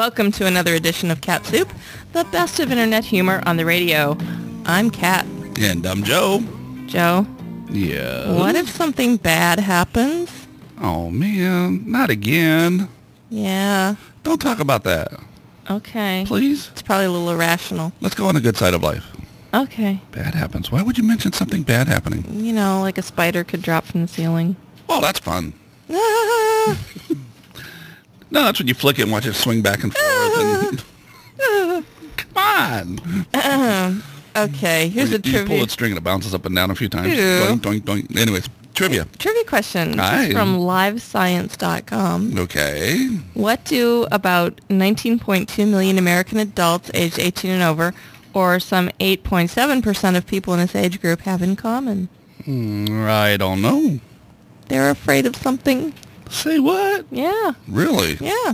Welcome to another edition of Cat Soup, the best of internet humor on the radio. I'm Kat. And I'm Joe. Joe? Yeah. What if something bad happens? Oh, man. Not again. Yeah. Don't talk about that. Okay. Please? It's probably a little irrational. Let's go on the good side of life. Okay. Bad happens. Why would you mention something bad happening? You know, like a spider could drop from the ceiling. Oh, that's fun. No, that's when you flick it and watch it swing back and forth. Come on. Okay, here's a You trivia. pull its string and it bounces up and down a few times. Yeah. Doink, doink, doink. Anyways, trivia. Trivia question. This Hi. is from livescience.com. Okay. What do about 19.2 million American adults aged 18 and over, or some 8.7% of people in this age group, have in common? I don't know. They're afraid of something. Say what? Yeah. Really? Yeah.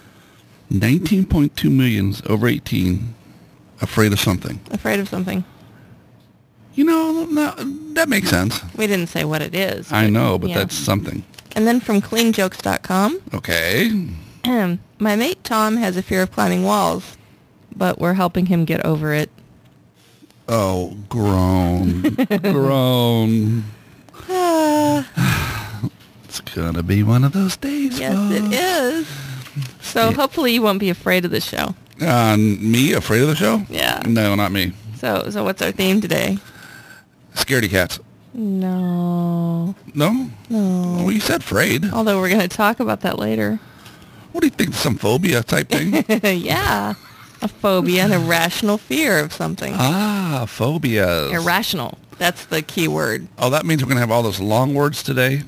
19.2 millions over 18 afraid of something. Afraid of something. You know, no, that makes sense. We didn't say what it is. I know, but yeah. that's something. And then from cleanjokes.com. Okay. My mate Tom has a fear of climbing walls, but we're helping him get over it. Oh, groan. Groan. It's going to be one of those days, Yes, folks. it is. So hopefully you won't be afraid of the show. Me, afraid of the show? Yeah. No, not me. So what's our theme today? Scaredy cats. No. No? No. Well, you said afraid. Although we're going to talk about that later. What do you think? Some phobia type thing? Yeah. A phobia, an irrational fear of something. Phobias. Irrational. That's the key word. Oh, that means we're going to have all those long words today?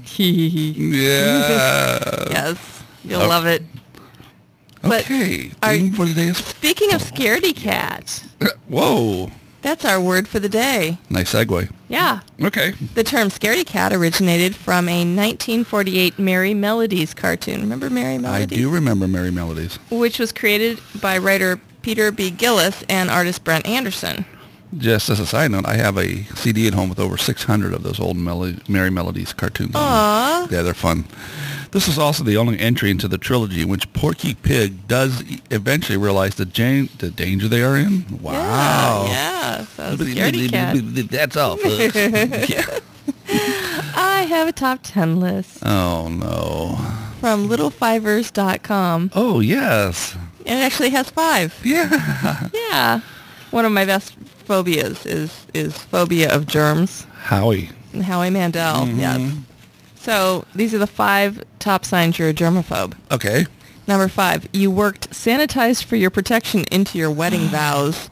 Yeah. Yes. You'll love it. But Okay. Theme for today is... speaking of scaredy cat, Whoa. that's our word for the day. Nice segue. Yeah. Okay. The term scaredy cat originated from a 1948 Merry Melodies cartoon. Remember Merry I Melodies? do remember Merry Melodies. Which was created by writer Peter B. Gillis and artist Brent Anderson. Just as a side note, I have a CD at home with over 600 of those old Merry Melodies cartoons. Aww. Yeah, they're fun. This is also the only entry into the trilogy in which Porky Pig does eventually realize the danger they are in. Wow. Yeah. So scaredy cat. That's all, folks. Yeah. I have a top 10 list Oh, no. from littlefivers.com. Oh, yes. And it actually has 5. Yeah. Yeah. One of my best phobias is phobia of germs. Howie. Howie Mandel, yes. So these are the 5 top signs you're a germaphobe. Okay. Number 5, you worked sanitized for your protection into your wedding vows.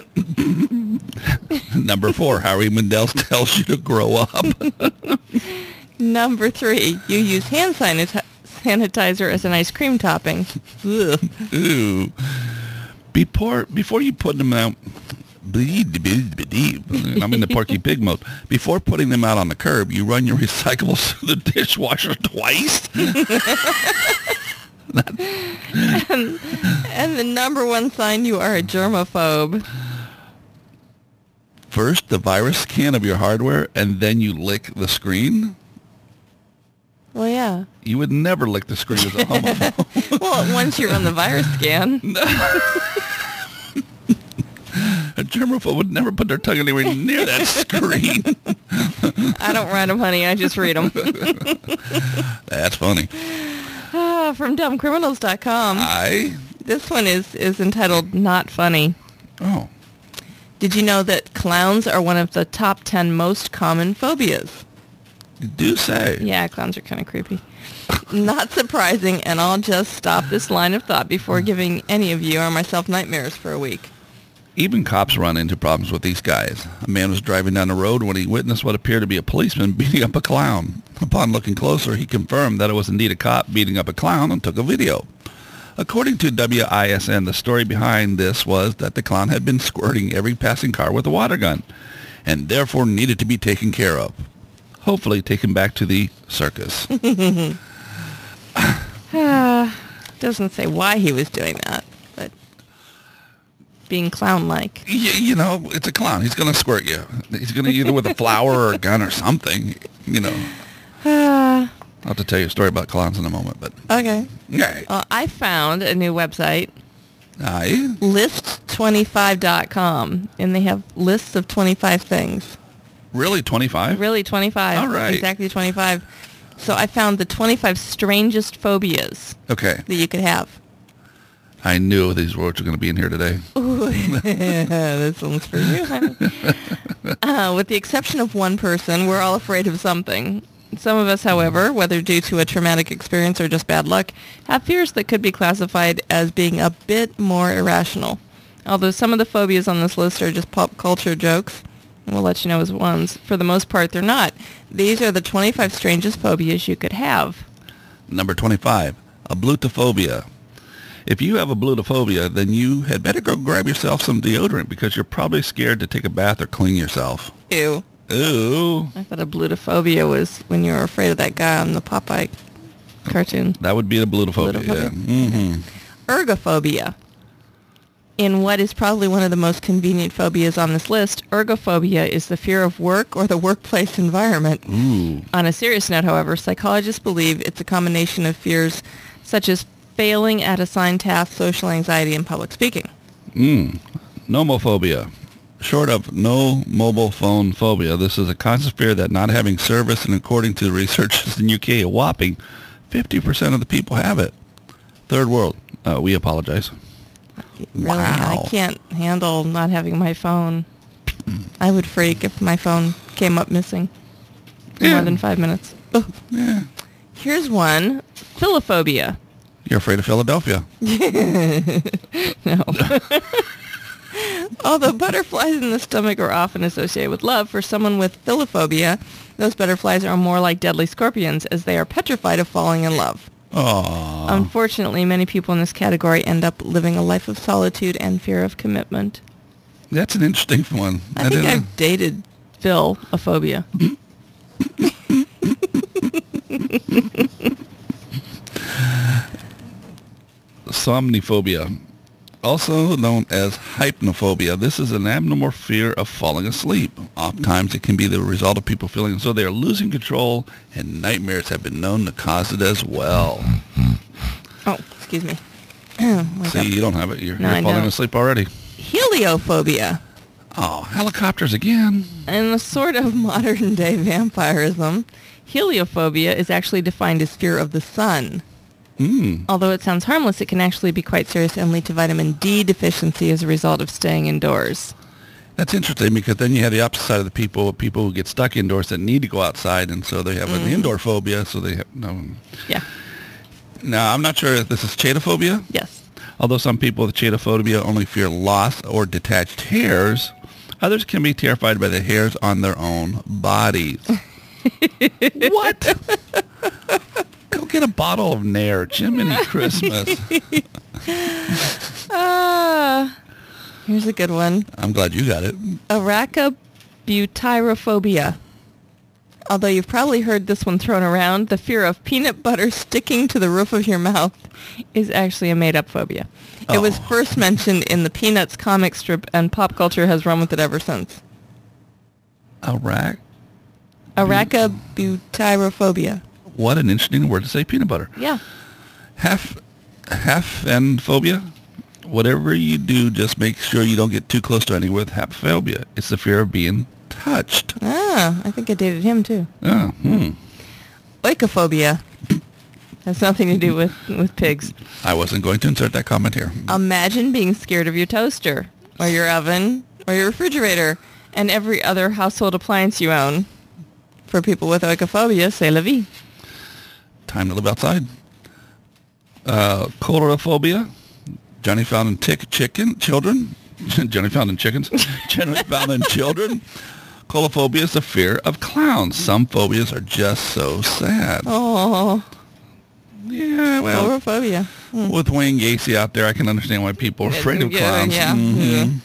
Number 4, Howie Mandel tells you to grow up. Number 3, you use hand sanitizer as an ice cream topping. Ugh. Ooh. Before you put them out, I'm in the Porky Pig mode. Before putting them out on the curb, you run your recyclables through the dishwasher twice. And the number 1 sign you are a germaphobe. First, the virus scan of your hardware, and then you lick the screen. Well, yeah. You would never lick the screen as a homophobe. Well, once you run the virus scan. A germaphobe would never put their tongue anywhere near that screen. I don't write them, honey. I just read them. That's funny. From dumbcriminals.com. This one is entitled Not Funny. Oh. Did you know that clowns are one of the top 10 most common phobias? You do say. Yeah, clowns are kind of creepy. Not surprising, and I'll just stop this line of thought before giving any of you or myself nightmares for a week. Even cops run into problems with these guys. A man was driving down the road when he witnessed what appeared to be a policeman beating up a clown. Upon looking closer, he confirmed that it was indeed a cop beating up a clown and took a video. According to WISN, the story behind this was that the clown had been squirting every passing car with a water gun and therefore needed to be taken care of. Hopefully taken back to the circus. Doesn't say why he was doing that, but being clown-like. You know, it's a clown. He's going to squirt you. He's going to either with a flower or a gun or something, you know. I'll have to tell you a story about clowns in a moment, but... Okay. Yeah. I found a new website Aye. List25.com, and they have lists of 25 things. Really, 25? Really, 25. All right. Exactly 25. So I found the 25 strangest phobias Okay. that you could have. I knew these words were going to be in here today. Ooh, this one's for you, honey. With the exception of one person, we're all afraid of something. Some of us, however, whether due to a traumatic experience or just bad luck, have fears that could be classified as being a bit more irrational. Although some of the phobias on this list are just pop culture jokes, we'll let you know as ones. For the most part, they're not. These are the 25 strangest phobias you could have. Number 25, ablutophobia. If you have ablutophobia, then you had better go grab yourself some deodorant because you're probably scared to take a bath or clean yourself. Ew. Ooh. I thought ablutophobia was when you were afraid of that guy on the Popeye cartoon. That would be ablutophobia. Yeah. Mm-hmm. Ergophobia. In what is probably one of the most convenient phobias on this list, ergophobia is the fear of work or the workplace environment. Ooh. On a serious note, however, psychologists believe it's a combination of fears such as failing at assigned tasks, social anxiety, and public speaking. Nomophobia. Short of no mobile phone phobia, this is a constant fear that not having service, and according to researchers in UK, a whopping 50% of the people have it. Third world. We apologize. Really, Wow. I can't handle not having my phone. I would freak if my phone came up missing for more than 5 minutes. Ugh. Yeah. Here's one. Philophobia. You're afraid of Philadelphia. No. Although butterflies in the stomach are often associated with love, for someone with philophobia, those butterflies are more like deadly scorpions as they are petrified of falling in love. Aww. Unfortunately, many people in this category end up living a life of solitude and fear of commitment. That's an interesting one. I think I've dated philophobia. Somniphobia, also known as hypnophobia. This is an abnormal fear of falling asleep. Oftentimes it can be the result of people feeling as though they are losing control, and nightmares have been known to cause it as well. Oh, excuse me. See, you don't have it. You're I falling don't. asleep already. Heliophobia. Oh, helicopters again. In a sort of modern-day vampirism, heliophobia is actually defined as fear of the sun. Although it sounds harmless, it can actually be quite serious and lead to vitamin D deficiency as a result of staying indoors. That's interesting because then you have the opposite side of the people who get stuck indoors that need to go outside, and so they have an indoor phobia, so they have no. Yeah. Now, I'm not sure if this is chaetophobia. Yes. Although some people with chaetophobia only fear loss or detached hairs, others can be terrified by the hairs on their own bodies. What? Go get a bottle of Nair. Jiminy Christmas. Here's a good one. I'm glad you got it. Arachabutyrophobia. Although you've probably heard this one thrown around, the fear of peanut butter sticking to the roof of your mouth is actually a made-up phobia. It was first mentioned in the Peanuts comic strip, and pop culture has run with it ever since. Arachabutyrophobia. What an interesting word to say, peanut butter. Yeah. Haphenphobia. Whatever you do, just make sure you don't get too close to anyone with happhobia. It's the fear of being touched. I think I dated him too. Oikophobia. Has nothing to do with pigs. I wasn't going to insert that comment here. Imagine being scared of your toaster, or your oven, or your refrigerator, and every other household appliance you own. For people with oikophobia, c'est la vie. Time to live outside. Coulrophobia. Johnny found in children. Johnny found in chickens. Johnny found in children. Coulrophobia is the fear of clowns. Some phobias are just so sad. Oh. Yeah, well. Coulrophobia. With Wayne Gacy out there, I can understand why people are afraid of clowns. Yeah. Mm-hmm.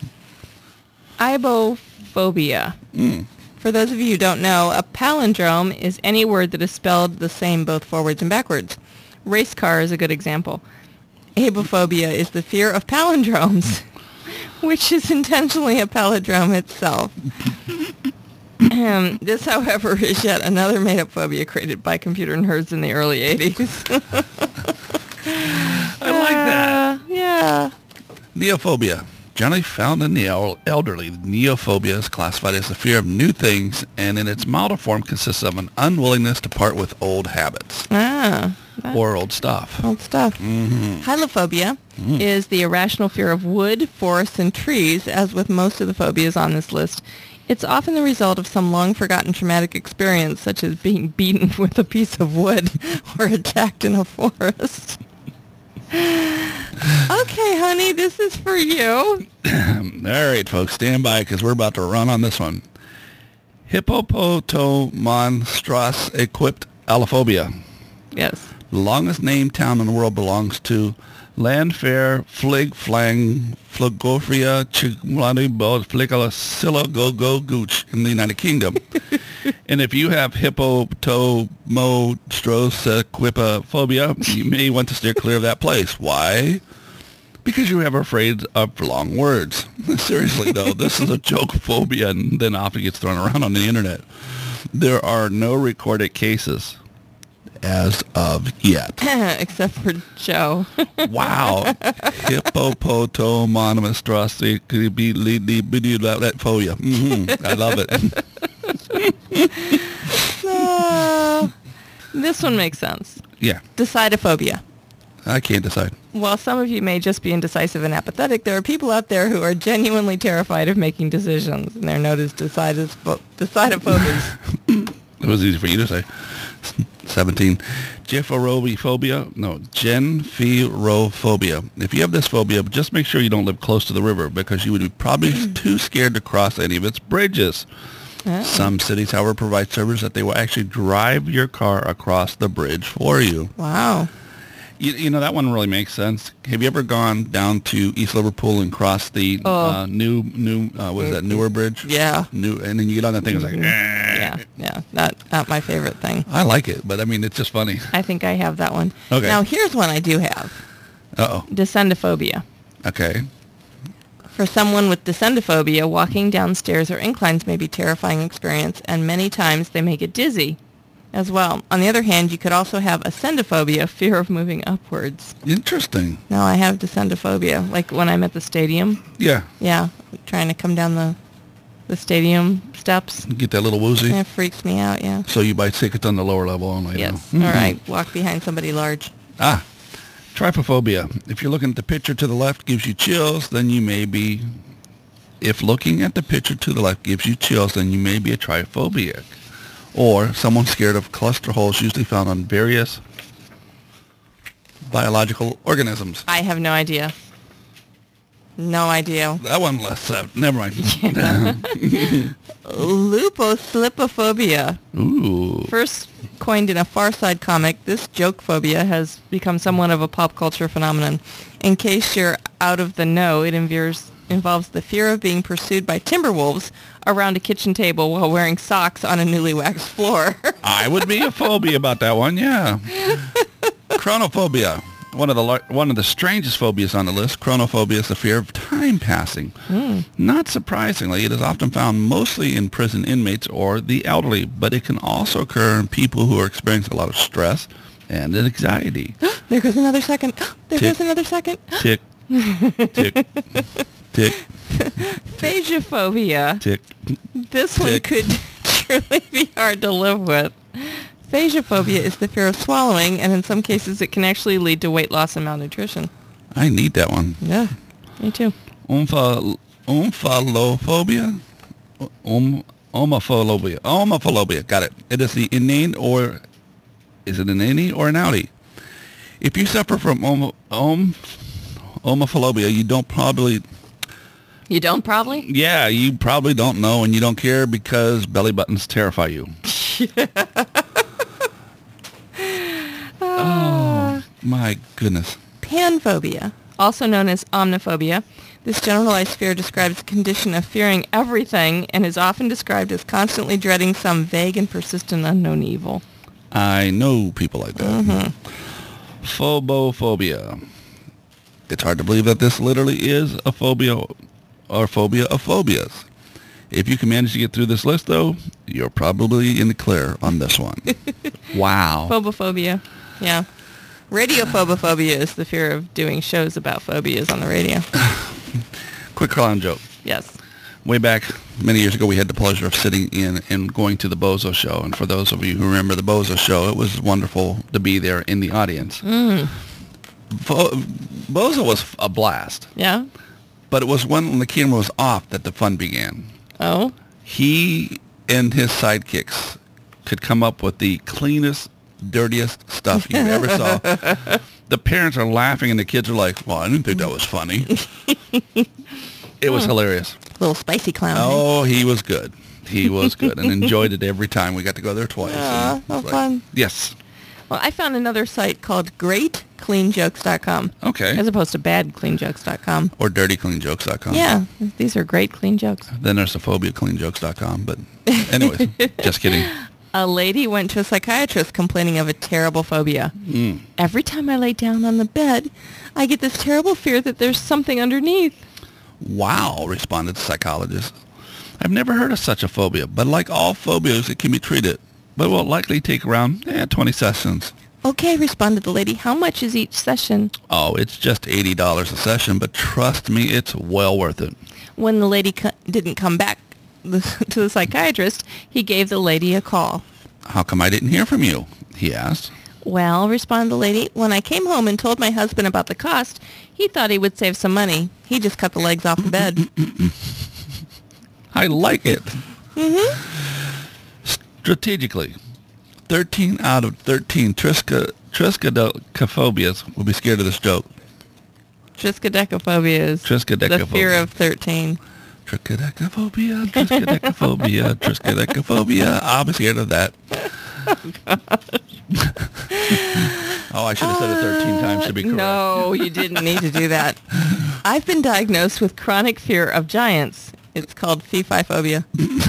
Ibophobia. For those of you who don't know, a palindrome is any word that is spelled the same both forwards and backwards. Race car is a good example. Abophobia is the fear of palindromes, which is intentionally a palindrome itself. This, however, is yet another made-up phobia created by computer nerds in the early 80s. I like that. Yeah. Neophobia. Generally found in the elderly, neophobia is classified as the fear of new things, and in its milder form consists of an unwillingness to part with old habits or old stuff. Old stuff. Hylophobia is the irrational fear of wood, forests, and trees. As with most of the phobias on this list, it's often the result of some long-forgotten traumatic experience, such as being beaten with a piece of wood or attacked in a forest. Okay, honey, this is for you. All right, folks, stand by because we're about to run on this one. Hippopotomonstros equipped allophobia. Yes. The longest named town in the world belongs to Landfair Fligflang Flogofria Chigmlani Flicala Silla Go Go Gooch in the United Kingdom. And if you have hippopotomonstrosequipophobia, you may want to steer clear of that place. Why? Because you are afraid of long words. Seriously, though, this is a joke phobia and then often gets thrown around on the internet. There are no recorded cases as of yet. Except for Joe. Wow. Hippopotomonstrosequipophobia. I love it. This one makes sense. Yeah. Decidophobia. I can't decide. While some of you may just be indecisive and apathetic, there are people out there who are genuinely terrified of making decisions, and they're known as decidophobics. It was easy for you to say. 17. Gephyrophobia. No, genphyrophobia. If you have this phobia, just make sure you don't live close to the river because you would be probably too scared to cross any of its bridges. Oh. Some cities, however, provide service that they will actually drive your car across the bridge for you. Wow. You know, that one really makes sense. Have you ever gone down to East Liverpool and crossed the new what is that, Newer Bridge? Yeah. And then you get on that thing, it's like, yeah. Not my favorite thing. I like it, but I mean, it's just funny. I think I have that one. Okay. Now, here's one I do have. Uh-oh. Descendophobia. Okay. For someone with descendophobia, walking downstairs or inclines may be a terrifying experience, and many times they may get dizzy as well. On the other hand, you could also have ascendophobia, fear of moving upwards. Interesting. No, I have descendophobia, like when I'm at the stadium. Yeah. Yeah, trying to come down the stadium steps. Get that little woozy? It freaks me out, yeah. So you buy tickets on the lower level only? Yes. Mm-hmm. All right, walk behind somebody large. Trypophobia. If you're looking at the picture to the left gives you chills, then you may be... If looking at the picture to the left gives you chills, then you may be a tryphobic. Or someone scared of cluster holes usually found on various biological organisms. I have no idea. No idea. That one less. Never mind. Yeah. Luposlipophobia. Ooh. First coined in a Far Side comic, this joke phobia has become somewhat of a pop culture phenomenon. In case you're out of the know, it involves the fear of being pursued by timber wolves around a kitchen table while wearing socks on a newly waxed floor. I would be a phobia about that one, yeah. Chronophobia. One of the strangest phobias on the list. Chronophobia is the fear of time passing. Not surprisingly, it is often found mostly in prison inmates or the elderly, but it can also occur in people who are experiencing a lot of stress and anxiety. There goes another second. There goes another second. Tick. Tick. Tick. Phagophobia. Tick. This one could truly be hard to live with. Phagophobia is the fear of swallowing, and in some cases it can actually lead to weight loss and malnutrition. I need that one. Yeah, me too. Omphalophobia? Omophobia. Got it. It is the inane or... Is it an innie or an outie? If you suffer from omophobia, you don't probably... You don't probably? Yeah, you probably don't know and you don't care because belly buttons terrify you. Oh, my goodness. Panphobia, also known as omniphobia. This generalized fear describes a condition of fearing everything and is often described as constantly dreading some vague and persistent unknown evil. I know people like that. Mm-hmm. Phobophobia. It's hard to believe that this literally is a phobia or phobia of phobias. If you can manage to get through this list, though, you're probably in the clear on this one. Wow. Phobophobia. Yeah. Radiophobophobia is the fear of doing shows about phobias on the radio. Quick clown joke. Yes. Way back many years ago, we had the pleasure of sitting in and going to the Bozo Show. And for those of you who remember the Bozo Show, it was wonderful to be there in the audience. Bozo was a blast. Yeah. But it was when the camera was off that the fun began. Oh? He and his sidekicks could come up with the cleanest, dirtiest stuff you ever saw. The parents are laughing and the kids are like, well, I didn't think that was funny. It was hilarious. Little spicy clown. Oh, he was good. He was good and enjoyed it every time. We got to go there twice. How fun. Yes. Well, I found another site called GreatCleanJokes.com. Okay. As opposed to BadCleanJokes.com. Or DirtyCleanJokes.com. Yeah, these are great clean jokes. Then there's the PhobiaCleanJokes.com. But anyways, just kidding. A lady went to a psychiatrist complaining of a terrible phobia. Every time I lay down on the bed, I get this terrible fear that there's something underneath. Wow, responded the psychologist. I've never heard of such a phobia, but like all phobias, it can be treated, but will likely take around 20 sessions. Okay, responded the lady. How much is each session? Oh, it's just $80 a session, but trust me, it's well worth it. When the lady didn't come back to the psychiatrist, he gave the lady a call. How come I didn't hear from you? He asked. Well, responded the lady, when I came home and told my husband about the cost, he thought he would save some money. He just cut the legs off the bed. I like it. Strategically, 13 out of 13 triskaidekaphobias will be scared of this joke. Triskaidekaphobia is the fear of 13. Triskaidekaphobia, triskaidekaphobia, triskaidekaphobia. I'll be scared of that. Oh, I should have said it 13 times to be correct. No, you didn't need to do that. I've been diagnosed with chronic fear of giants. It's called fee-fi-phobia.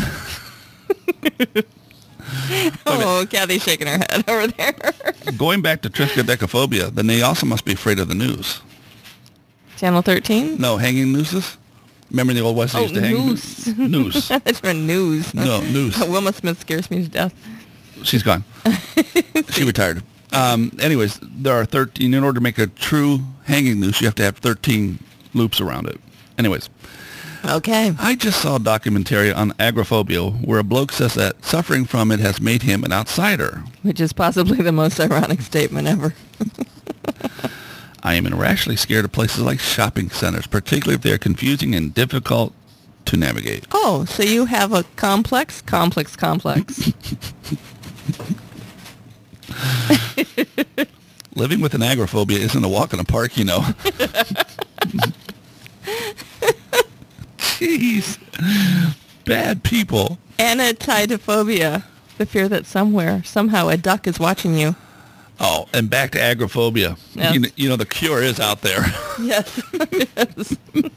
Oh, Kathy's shaking her head over there. Going back to triskaidekaphobia, then they also must be afraid of the noose. Channel 13? No, hanging nooses? Remember the old West used to hang? Noose. Noose. That's for news. No, noose. Wilma Smith scares me to death. She's gone. She retired. Anyways, there are 13. In order to make a true hanging noose, you have to have 13 loops around it. Anyways. Okay. I just saw a documentary on agoraphobia where a bloke says that suffering from it has made him an outsider. Which is possibly the most ironic statement ever. I am irrationally scared of places like shopping centers, particularly if they are confusing and difficult to navigate. Oh, so you have a complex. Living with an agoraphobia isn't a walk in the park, you know. Jeez. Bad people. Anatidophobia, the fear that somehow a duck is watching you. Oh, and back to agoraphobia. Yes. You know, the cure is out there. Yes. Yes.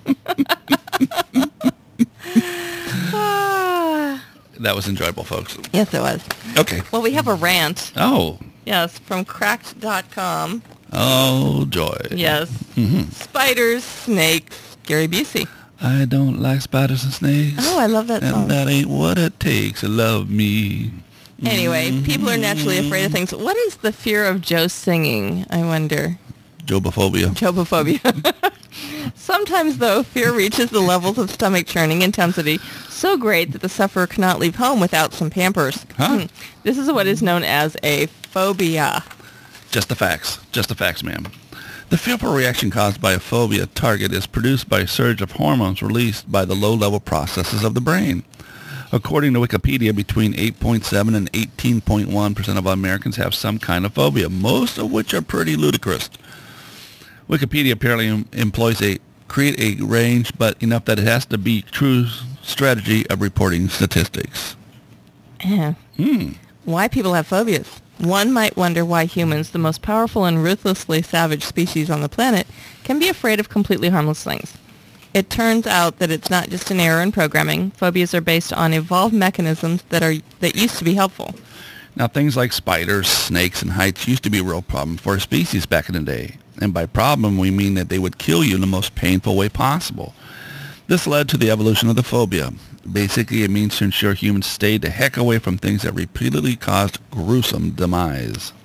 That was enjoyable, folks. Yes, it was. Okay. Well, we have a rant. Oh. Yes, from cracked.com. Oh, joy. Yes. Spiders, snakes, Gary Busey. I don't like spiders and snakes. Oh, I love that song. And that ain't what it takes to love me. Anyway, people are naturally afraid of things. What is the fear of Joe singing, I wonder? Jobophobia. Jobophobia. Sometimes, though, fear reaches the levels of stomach churning intensity so great that the sufferer cannot leave home without some Pampers. Huh? This is what is known as a phobia. Just the facts. Just the facts, ma'am. The fearful reaction caused by a phobia target is produced by a surge of hormones released by the low-level processes of the brain. According to Wikipedia, between 8.7 and 18.1% of Americans have some kind of phobia, most of which are pretty ludicrous. Wikipedia apparently employs create a range, but enough that it has to be true strategy of reporting statistics. Yeah. Why people have phobias? One might wonder why humans, the most powerful and ruthlessly savage species on the planet, can be afraid of completely harmless things. It turns out that it's not just an error in programming. Phobias are based on evolved mechanisms that used to be helpful. Now, things like spiders, snakes, and heights used to be a real problem for a species back in the day. And by problem, we mean that they would kill you in the most painful way possible. This led to the evolution of the phobia. Basically, it means to ensure humans stayed the heck away from things that repeatedly caused gruesome demise.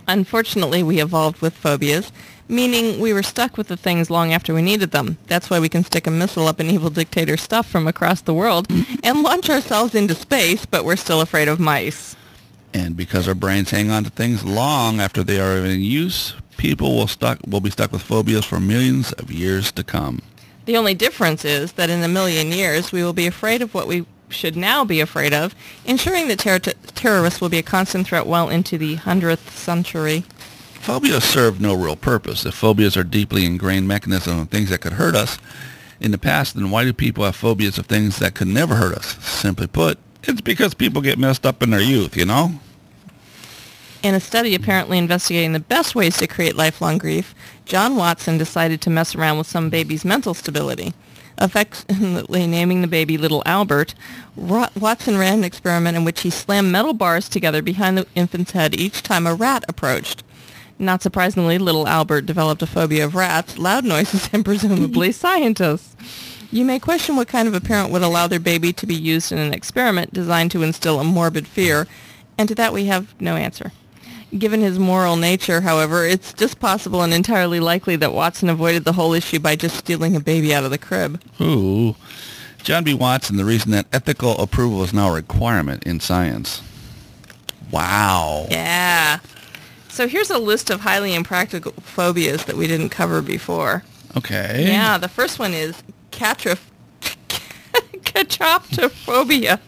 Unfortunately, we evolved with phobias, meaning we were stuck with the things long after we needed them. That's why we can stick a missile up an evil dictator's stuff from across the world and launch ourselves into space, but we're still afraid of mice. And because our brains hang on to things long after they are in use, people will be stuck with phobias for millions of years to come. The only difference is that in a million years, we will be afraid of what we should now be afraid of, ensuring that terrorists will be a constant threat well into the 100th century. Phobias serve no real purpose. If phobias are deeply ingrained mechanisms of things that could hurt us in the past, then why do people have phobias of things that could never hurt us? Simply put, it's because people get messed up in their youth, you know? In a study apparently investigating the best ways to create lifelong grief, John Watson decided to mess around with some baby's mental stability. Affectionately naming the baby Little Albert, Watson ran an experiment in which he slammed metal bars together behind the infant's head each time a rat approached. Not surprisingly, Little Albert developed a phobia of rats, loud noises, and presumably scientists. You may question what kind of a parent would allow their baby to be used in an experiment designed to instill a morbid fear, and to that we have no answer. Given his moral nature, however, it's just possible and entirely likely that Watson avoided the whole issue by just stealing a baby out of the crib. Ooh. John B. Watson, the reason that ethical approval is now a requirement in science. Wow. Yeah. So here's a list of highly impractical phobias that we didn't cover before. Okay. Yeah, the first one is catroptophobia.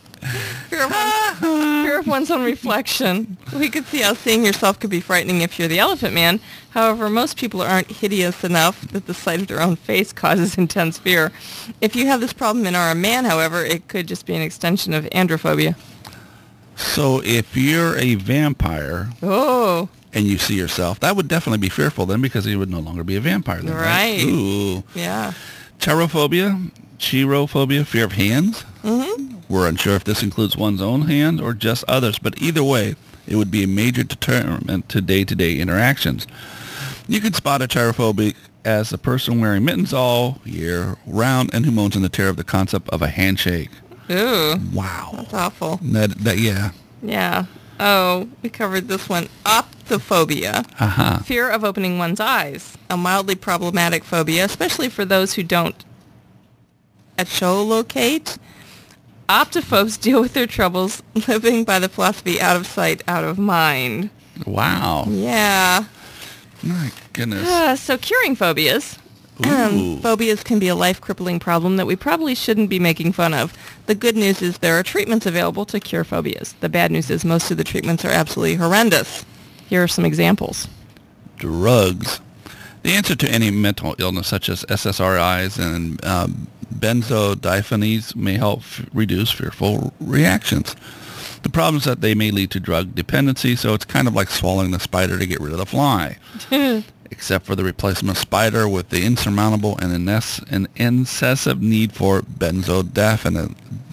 Fear of one's own reflection. We could see how seeing yourself could be frightening if you're the Elephant Man. However, most people aren't hideous enough that the sight of their own face causes intense fear. If you have this problem and are a man, however, it could just be an extension of androphobia. So if you're a vampire and you see yourself, that would definitely be fearful then because you would no longer be a vampire then, right? Ooh. Yeah. Chirophobia, fear of hands. Mm-hmm. We're unsure if this includes one's own hand or just others, but either way, it would be a major deterrent to day-to-day interactions. You could spot a chirophobic as a person wearing mittens all year round and who moans in the terror of the concept of a handshake. Ooh. Wow. That's awful. Yeah. Yeah. Oh, we covered this one. Optophobia. Uh-huh. Fear of opening one's eyes. A mildly problematic phobia, especially for those who don't echolocate. Optophobes deal with their troubles living by the philosophy out of sight, out of mind. Wow. Yeah. My goodness. So curing phobias. Phobias can be a life-crippling problem that we probably shouldn't be making fun of. The good news is there are treatments available to cure phobias. The bad news is most of the treatments are absolutely horrendous. Here are some examples. Drugs. The answer to any mental illness such as SSRIs and benzodiazepines may help reduce fearful reactions. The problem is that they may lead to drug dependency, so it's kind of like swallowing the spider to get rid of the fly. Except for the replacement spider with the insurmountable and incessant need for benzodiazepine.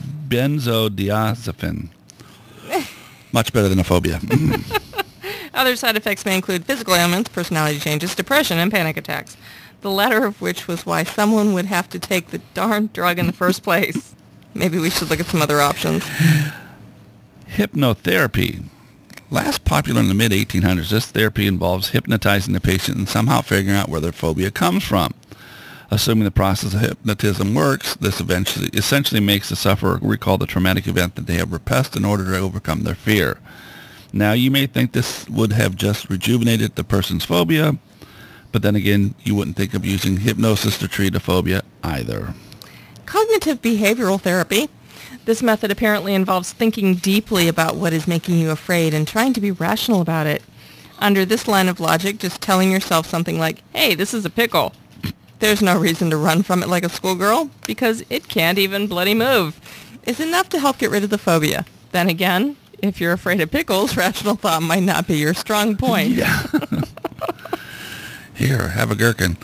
Much better than a phobia. Other side effects may include physical ailments, personality changes, depression, and panic attacks. The latter of which was why someone would have to take the darn drug in the first place. Maybe we should look at some other options. Hypnotherapy. Last popular in the mid-1800s, this therapy involves hypnotizing the patient and somehow figuring out where their phobia comes from. Assuming the process of hypnotism works, this essentially makes the sufferer recall the traumatic event that they have repressed in order to overcome their fear. Now, you may think this would have just rejuvenated the person's phobia, but then again, you wouldn't think of using hypnosis to treat a phobia either. Cognitive behavioral therapy. This method apparently involves thinking deeply about what is making you afraid and trying to be rational about it. Under this line of logic, just telling yourself something like, hey, this is a pickle. There's no reason to run from it like a schoolgirl, because it can't even bloody move. Is enough to help get rid of the phobia. Then again, if you're afraid of pickles, rational thought might not be your strong point. Yeah. Here, have a gherkin.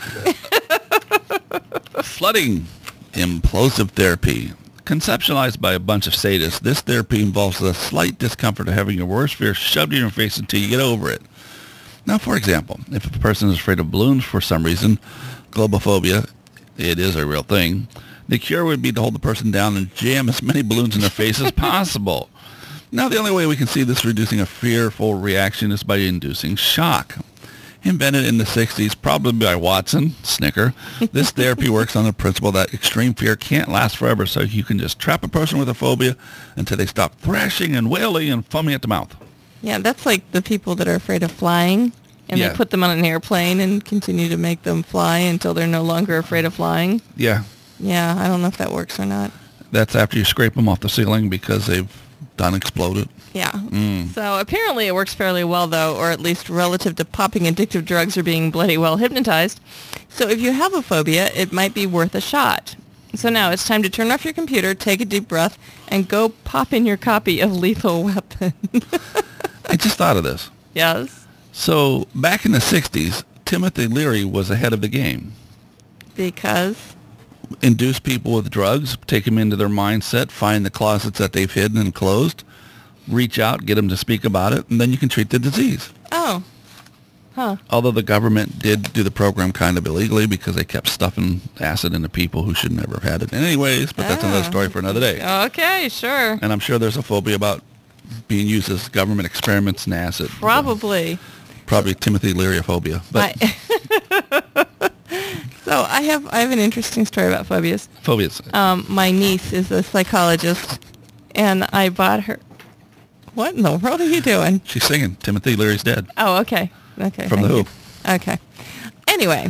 Flooding. Implosive therapy. Conceptualized by a bunch of sadists, this therapy involves the slight discomfort of having your worst fear shoved in your face until you get over it. Now, for example, if a person is afraid of balloons for some reason, globophobia, it is a real thing, the cure would be to hold the person down and jam as many balloons in their face as possible. Now, the only way we can see this reducing a fearful reaction is by inducing shock. Invented in the 60s, probably by Watson, Snicker, this therapy works on the principle that extreme fear can't last forever, so you can just trap a person with a phobia until they stop thrashing and wailing and foaming at the mouth. Yeah, that's like the people that are afraid of flying, and Yeah. they put them on an airplane and continue to make them fly until they're no longer afraid of flying. Yeah, Yeah, I don't know if that works or not. that's after you scrape them off the ceiling because they've done exploded. Yeah. So apparently it works fairly well, though, or at least relative to popping addictive drugs or being bloody well hypnotized. So if you have a phobia, it might be worth a shot. So now it's time to turn off your computer, take a deep breath, and go pop in your copy of Lethal Weapon. I just thought of this. Yes. So back in the 60s, Timothy Leary was ahead of the game. Because? Induce people with drugs, take them into their mindset, find the closets that they've hidden and closed, reach out, get them to speak about it, and then you can treat the disease. Oh. Huh. Although the government did do the program kind of illegally because they kept stuffing acid into people who should never have had it anyways, but that's another story for another day. Okay, sure. And I'm sure there's a phobia about being used as government experiments in acid. Probably. Probably Timothy Leary phobia. But So I have an interesting story about phobias. phobias. My niece is a psychologist, and I bought her. What in the world are you doing? She's singing Timothy Leary's Dead. Oh, okay. Okay. From The thank Who. you. Okay. Anyway,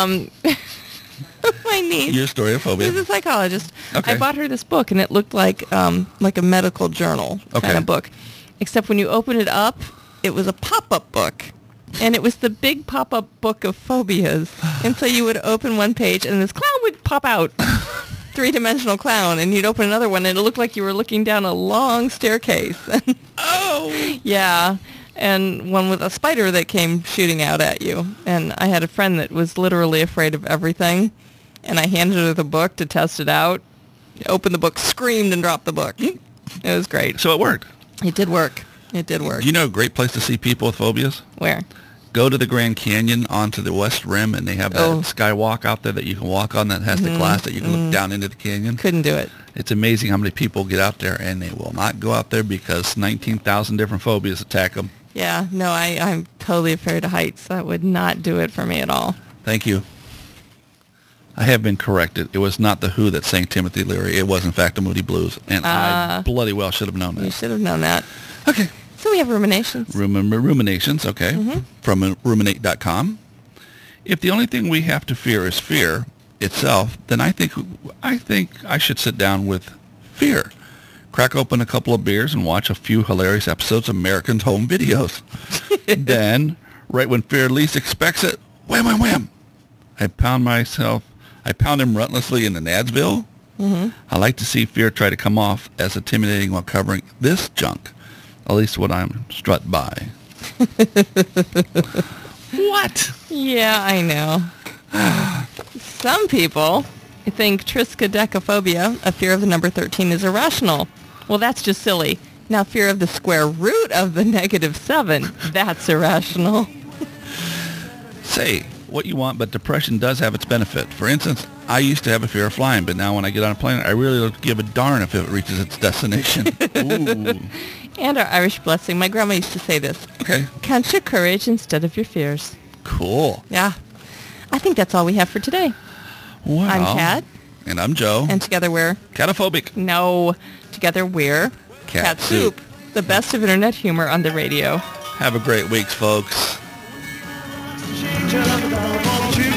my niece Your story of phobia. is a psychologist. Okay. I bought her this book, and it looked like a medical journal kind Okay. of book, except when you open it up, it was a pop-up book. And it was the big pop-up book of phobias. And so you would open one page, and this clown would pop out. Three-dimensional clown. And you'd open another one, and it looked like you were looking down a long staircase. Oh! Yeah. And one with a spider that came shooting out at you. And I had a friend that was literally afraid of everything. And I handed her the book to test it out. Opened the book, screamed, and dropped the book. It was great. So it worked. It did work. It did work. You know a great place to see people with phobias? Where? Go to the Grand Canyon onto the West Rim, and they have that skywalk out there that you can walk on that has the glass that you can look down into the canyon. Couldn't do it. It's amazing how many people get out there, and they will not go out there because 19,000 different phobias attack them. Yeah, no, I'm totally afraid of heights. That would not do it for me at all. Thank you. I have been corrected. It was not The Who that sang Timothy Leary. It was, in fact, the Moody Blues, and I bloody well should have known that. You should have known that. Okay. So we have ruminations. Ruminations, okay, from ruminate.com. If the only thing we have to fear is fear itself, then I think I should sit down with fear. Crack open a couple of beers and watch a few hilarious episodes of Americans Home Videos. Then, right when fear least expects it, wham, wham, wham, I pound him relentlessly in the Nadsville. I like to see fear try to come off as intimidating while covering this junk. At least what I'm struck by. What? Yeah, I know. Some people think triskaidekaphobia, a fear of the number 13, is irrational. Well, that's just silly. Now, fear of the square root of the -7, that's irrational. Say what you want, but depression does have its benefit. For instance, I used to have a fear of flying, but now when I get on a plane, I really don't give a darn if it reaches its destination. Ooh. And our Irish blessing. My grandma used to say this. Okay. Count your courage instead of your fears. Cool. Yeah. I think that's all we have for today. Wow. I'm Kat. And I'm Joe. And together we're... Cataphobic. No. Together we're... Cat Soup. The best of internet humor on the radio. Have a great week, folks. Just about want you